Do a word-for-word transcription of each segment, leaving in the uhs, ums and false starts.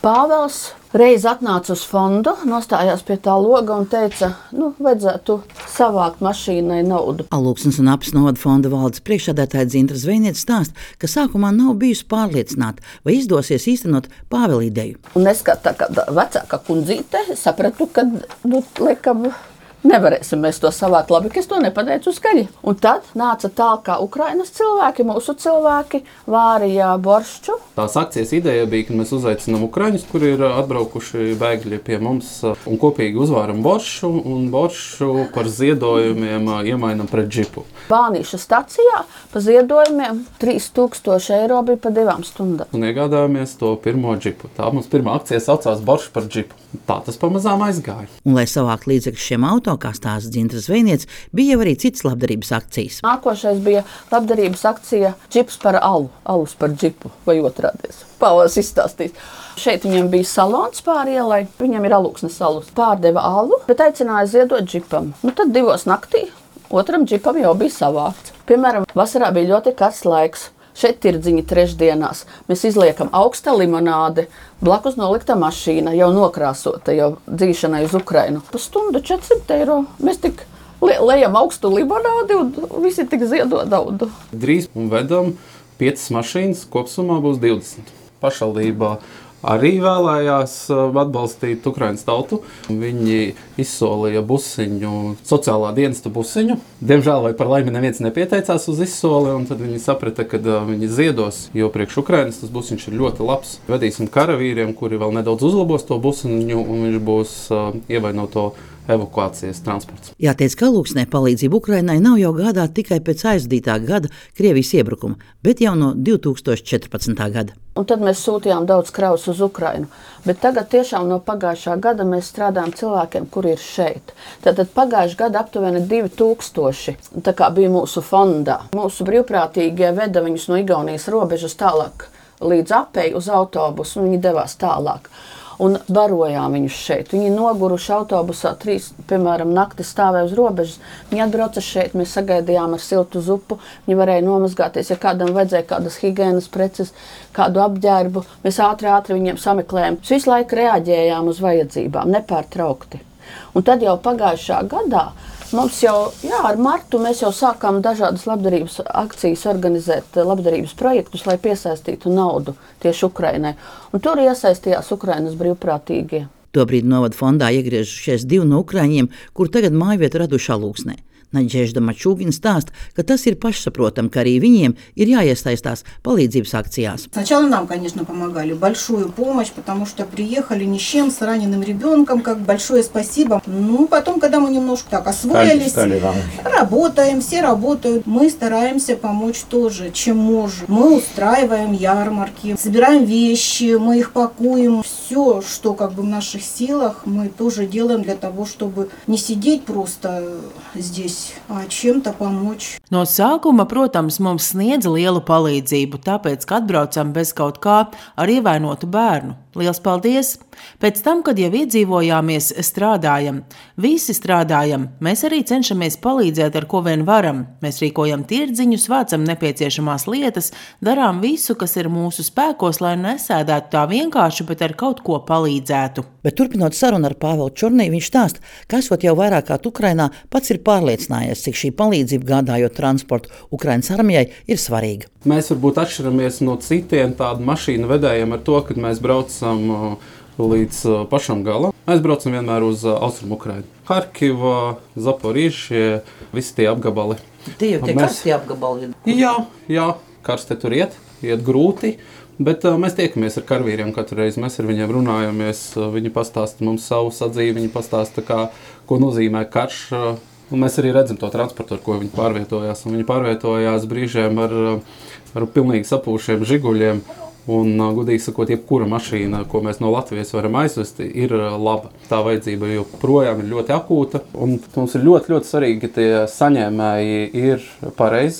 Pāvels reiz atnāca uz fondu, nostājās pie tā loga un teica, nu, vajadzētu savākt mašīnai naudu. Alūksnes un Apes novada fonda valdes priekšsēdētāja Dzintra Zvejniece stāsta, ka sākumā nav bijusi pārliecināta, vai izdosies īstenot Pāvela ideju. Un es kā tā kā vecāka kundzīte sapratu, ka, nu, liekam, nevarēsim mēs to savākt labi, ka es to nepateicu skaļi. Un tad nāca tālāk kā Ukrainas cilvēki, mūsu cilvēki, vārīja boršču. Tās akcijas ideja bija, ka mēs uzaicinām ukraiņus, kuri ir atbraukuši bēgļi pie mums, un kopīgi uzvāram boršu, un boršu par ziedojumiem iemainam pret džipu. Bānīša stacijā pa ziedojumiem trīs tūkstoši eiro bija pa divām stundām. Un iegādājāmies to pirmo džipu. Tā mums pirmā akcija saucās boršu par džipu. Tā tas pamazām aizgāja. Un, lai savākt līdzekļus šiem auto, kā stāsta Dzintra Zvejniece, bija jau arī citas labdarības akcijas. Nākošais bija labdarības akcija džips par alu, alus par džipu, vai otrādies. Pāvels izstāstīs. Šeit viņam bija salons pār ielai, viņam ir Alūksnes salus. Pārdeva alu, bet aicināja ziedot džipam. Nu tad divos naktī otram džipam jau bija savākts. Piemēram, vasarā bija ļoti karsts laiks. Šeit tirdziņi trešdienās. Mēs izliekam augsta limonāde, blakus nolikta mašīna, jau nokrāsota, jau dzīšanai uz Ukrainu. Pa stundu četrsimt eiro. Mēs tik le lejam augstu limonādi un visi tik ziedo naudu. Drīz un vedam piecas mašīnas, kopsumā būs divdesmit. Pašvaldībā arī vēlējās atbalstīt Ukrainas tautu. Viņi izsolīja busiņu, sociālā dienesta busiņu. Diemžēl vai par laimi neviens nepieteicās uz izsoli, un tad viņi saprata, ka viņi ziedos, jo priekš Ukrainas tas busiņš ir ļoti labs. Vedīsim karavīriem, kuri vēl nedaudz uzlabos to busiņu, un viņš būs uh, ievainoto evakuācijas transports. Jāteic, ka Alūksnē palīdzība Ukrainai nav jau gādāta tikai pēc aizdītā gada Krievijas iebrukuma, bet jau no divi tūkstoši četrpadsmitā gada. Un tad mēs sūtījām daudz kravas uz Ukrainu. Bet tagad tiešām no pagājušā gada mēs strādājam cilvēkiem, kuri ir šeit. Tātad pagājušā gada aptuveni divi tūkstoši. Tā kā bija mūsu fondā. Mūsu brīvprātīgie veda viņus no Igaunijas robežas tālāk līdz Apei uz autobusu, un viņi devās tālāk. Un barojām viņus šeit. Viņi noguruši autobusā, trīs, piemēram, nakti stāvēja uz robežas. Viņi atbrauca šeit, mēs sagaidījām ar siltu zupu. Viņi varēja nomazgāties, ja kādam vajadzēja kādas higienas preces, kādu apģērbu. Mēs ātri, ātri viņiem sameklējām. Mēs visu laiku reaģējām uz vajadzībām, nepārtraukti. Un tad jau pagājušā gadā mums jau, jā, ar martu mēs jau sākām dažādas labdarības akcijas organizēt, labdarības projektus, lai piesaistītu naudu tieši Ukrainai. Un tur iesaistījās Ukrainas brīvprātīgie. Tobrīd novada fondā iegriežušies divi no ukraiņiem, kur tagad mājvietu raduši Alūksnē. Naģežda Mačūgina stāsta, ka tas ir pašsaprotam, ka arī viņiem ir jāiesaistās palīdzības akcijās. Сначала нам, конечно, помогали. Большую помощь, потому что приехали ни с чем, с раненым ребенком, как большое спасибо. Ну, потом, когда мы немножко так освоились, работаем, все работают, мы стараемся помочь тоже, чем можем. Мы устраиваем ярмарки, собираем вещи, мы их пакуем. Все, что как бы в наших силах, мы тоже делаем для того, чтобы не сидеть просто здесь, а чем-то помочь. No sākuma, protams, mums sniedza lielu palīdzību, tāpēc, ka atbraucam bez kaut kā ar ievainotu bērnu. Liels paldies! Pēc tam, kad jau iedzīvojāmies, strādājam. Visi strādājam. Mēs arī cenšamies palīdzēt, ar ko vien varam. Mēs rīkojam tirdziņus, vācam nepieciešamās lietas, darām visu, kas ir mūsu spēkos, lai nesēdētu tā vienkārši, bet ar kaut ko palīdzētu. Bet turpinot sarunu ar Pāvelu Čorniju, viņš stāsta, ka esot jau vairāk kā Ukrainā, pats ir pārliecinājies, cik šī palīdzība gādājot transportu Ukrainas armijai ir svarīga. Mēs varbūt atšķiramies no citiem tādu mašīnu vedējiem ar to, kad mēs braucam līdz pašam galam. Mēs braucam vienmēr uz Austrumu Ukrainu. Harkiva, Zaporīžie, visi tie apgabali. Tie jau tie mēs... karstie apgabali. Jā, jā, karsti tur iet, iet grūti. Bet uh, mēs tiekamies ar karavīriem katru reizi, mēs ar viņiem runājamies, uh, viņi pastāsta mums savu sadzīvi, viņi pastāsta, kā, ko nozīmē karš. Uh, un mēs arī redzam to transportu, ar ko viņi pārvietojās. Un viņi pārvietojās brīžiem ar, ar pilnīgi sapūšiem žiguļiem. Un, uh, gudīgi sakot, jebkura mašīna, ko mēs no Latvijas varam aizvest, ir uh, laba. Tā vajadzība joprojām ir ļoti akūta. Un mums ir ļoti, ļoti svarīgi, ka tie saņēmēji ir pareizie.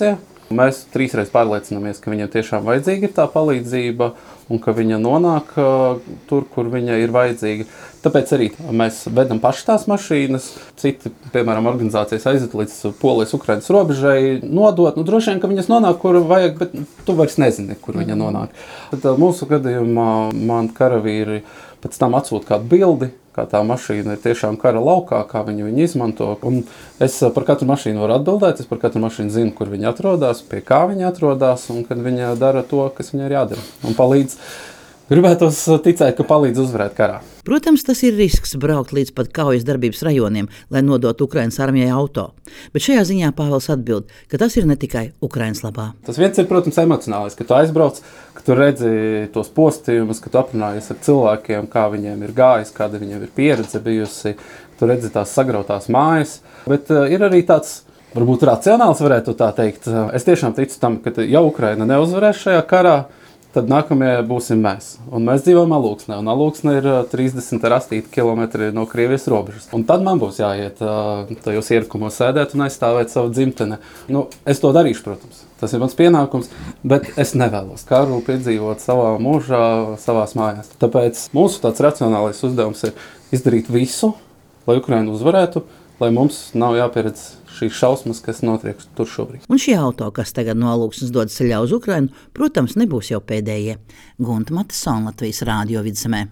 Mēs trīsreiz pārliecināmies, ka viņiem tiešām vajadzīga ir tā palīdzība un ka viņa nonāk uh, tur, kur viņa ir vajadzīga. Tāpēc arī mēs vedam paši tās mašīnas, citi, piemēram, organizācijas aiziet līdz Polijas-Ukrainas robežai, nodot. Nu, droši vien, ka viņas nonāk, kur vajag, bet tu vairs nezini, kur viņa nonāk. Tad uh, mūsu gadījumā man karavīri pēc tam atsūta kādu bildi, kā tā mašīna ir tiešām kara laukā, kā viņi viņu izmanto. Un es par katru mašīnu varu atbildēt, es par katru mašīnu zinu, kur viņa atrodas, pie kā viņa atrodas un kad viņa dara to, kas viņai ir jādara. Un palīdz, gribētos ticēt, ka palīdz uzvarēt karā. Protams, tas ir risks braukt līdz pat kaujas darbības rajoniem, lai nodotu Ukrainas armijai auto. Bet šajā ziņā Pāvils atbild, ka tas ir ne tikai Ukrainas labā. Tas viens ir, protams, emocionālais, ka tu aizbrauc, ka tu redzi tos postījumus, ka tu aprunājies ar cilvēkiem, kā viņiem ir gājis, kāda viņiem ir pieredze bijusi, tu redzi tās sagrautās mājas. Bet uh, ir arī tāds, varbūt racionāls, varētu tā teikt. Es tiešām ticu tam, ka ja Ukraina neuzvarēs šajā karā, tad nākamie būsim mēs. Un mēs dzīvojam Alūksnē, un Alūksne ir trīsdesmit astoņi kilometri no Krievijas robežas. Un tad man būs jāiet tajos ierakumos sēdēt un aizstāvēt savu dzimteni. Nu, es to darīšu, protams. Tas ir mans pienākums, bet es nevēlos karu piedzīvot savā mūžā, savās mājās. Tāpēc mūsu tāds racionālais uzdevums ir izdarīt visu, lai Ukraina uzvarētu, lai mums nav jāpieredz šīs šausmas, kas notiek tur šobrīd. Un šie auto, kas tagad no Alūksnes dodas ceļā uz Ukrainu, protams, nebūs jau pēdējie. Gunta Matesona, Latvijas Rādio Vidzemē.